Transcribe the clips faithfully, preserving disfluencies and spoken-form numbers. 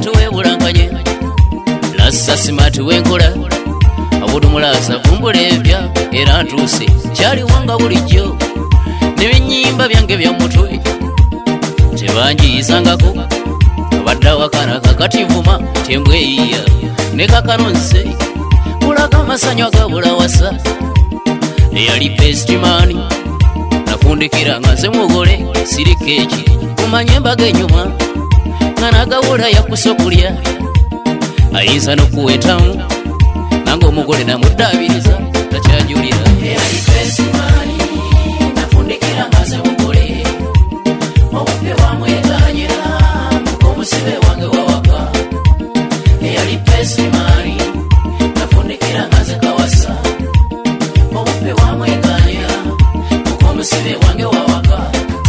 tuwe bulanganye lassa simati wenkola abudumulaza vumbulebya era ntuse kyali wanga bulijjo nebinyimba byange bya mutwe tebanjiyisangako abadda wakana kakati vuma tembweyiya ne kakanonse kulaga amasanyu agabula wasa eyali pestimani nafundikira nga nze mugole sirikeeki kumanye embaga enyuma nga nagawula yakusokulya ayinza nokuwetamu nange omugole namuddaabiriza takyajulira eyali pestimani nafundikira nga nze mugole obupe bwamweganyira omusibe wange wawaka eyali pestimani nafundikira nga nze kawasa obupe bwamweganyira omusibe wange wawaka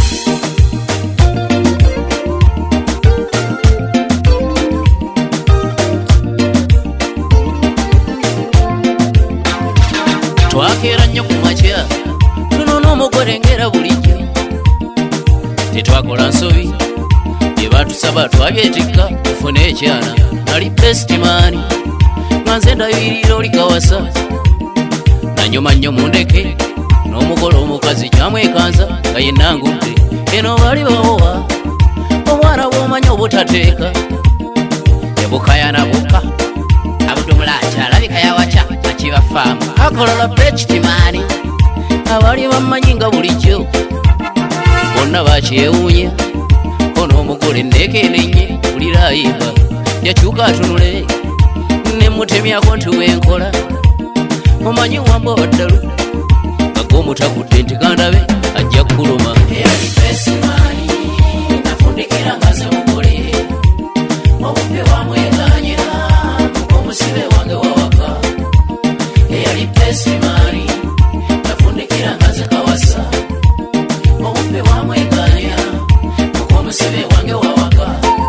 twakeera nnyo ku makya tunona omugole ngera bulijjo tetwakola nsobi bye batusaba twabyetikka tufune ekyana nali pestimani nga nze ndayirira oli kawasa nanyuma nnyo mundeke n'omugole omukazi kyamwekanza nga yenangudde eno bali bawowa omwana bw'omanya obutateeka ebukayana buka abudumula akyalabika yawaca akibafaamu akolola pestimani abali bamanyi nga bulijjo bonna bakyewuunya kono omugole nekenenye bulirayimba yakyuka atunule nemutemyako nti wenkola omanyi wamba waddalu nga omutagudde nti kandabe ajja kuluma eyali pestimani nafundikira nga ze mugole obupe bwamweganyira omusibe wange wawaka eyali pestimani nafundikira nga ze kawasa obupe bwamweganyira omusibe wange wawaka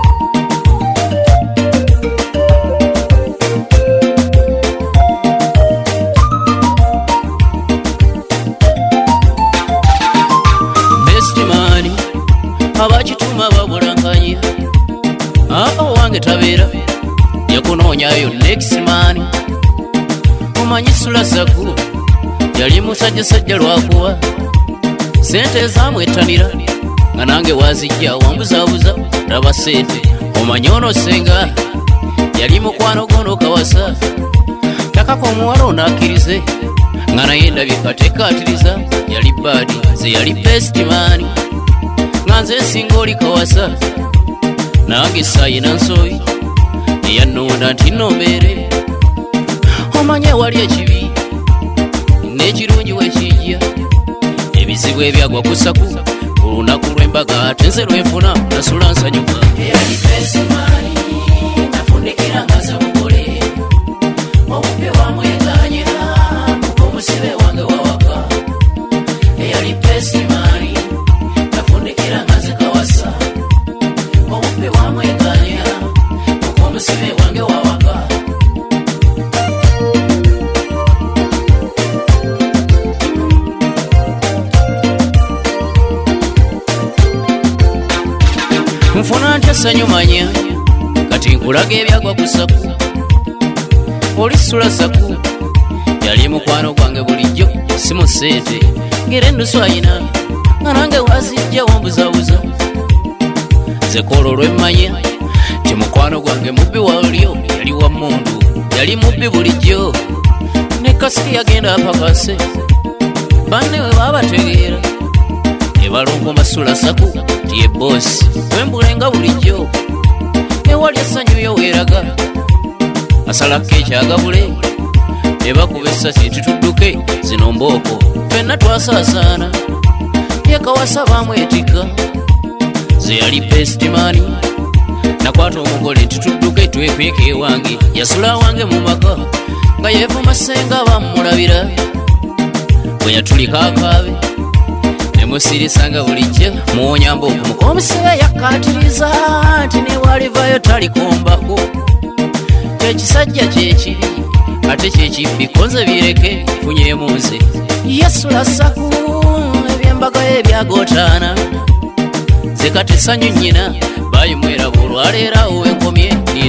pestimani abakituma babulanganya apo wange tabeera yakunoonyayo nextman omanyi sulasaku yali musajja sajja lwakuwa sente ezamwettanira nga nange wazijja wambuzaabuza laba sente omanyi ono senga yali mukwano gono kawasa takako omuwala onakkirize nga naye ndabye katekatiriza yali baadi ze yali pestimani nga nze nsinga oli kawasa nange saayina nsobi eyannonda nti nombeere omanye wali ekibi n'ekirungi wekijja ebizibu ebyagwa kusaku olunaku lw'embaga ate nze lwenfuna nasula nsanyuka eyali pestimani nafundikira nga ze mugole obupe bwamweganyira omusibe wange wawaka eyali pestimani nafundikira nga ze kawasa obupe bwamweganyira omusibe wange wawaka nfuna ntya ssanyu manya kati nkulaga ebyagwa ku saku olisula saku yali mukwano gwange bulijjo simusente ngera endusu ayina nga nange wazijja wambuzaabuza zekolo olwemmanya ti mukwano gwange mubbi walyo yali wa mundu yali mubbi bulijjo ne kasiki yagenda apakase banne we babategeera ebalongo masula saku ti ebosi wembulenga bulijjo ewali essanyu yoweeraga asalako ekyagabule ebakuba essasi titudduke zino mbooko fenna twasaasaana yekawasa bamwetikka ze yali pestimani nakwata omugole nti tudduke twekweka ewange yasula wange mu maka nga yeevuma senga bammulabira bwe yatulika akaabe nemusirisanga bulijjo muwonya mbooko omusibe yakkaatiriza nti newalivayo talikombako ekisajja kyekiri ate kyekibbi konze bireke funyemu nze yasula saku ebyembaga ebyagootaana zekati sanyu nnyina bayimwera bulwaleerawo enkomye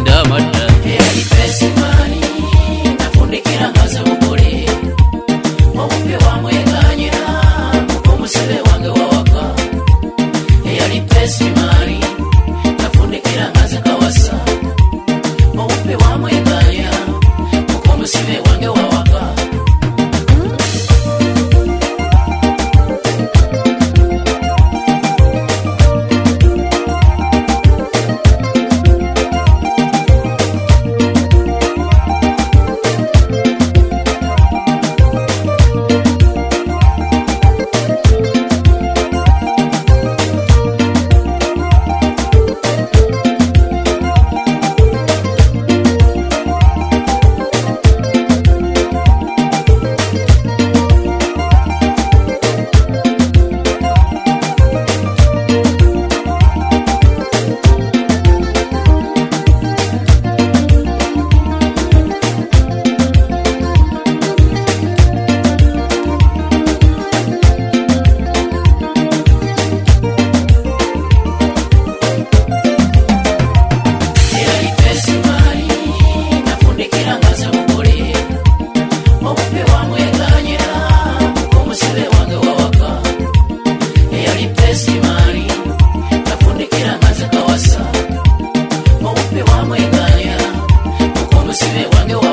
musibe wange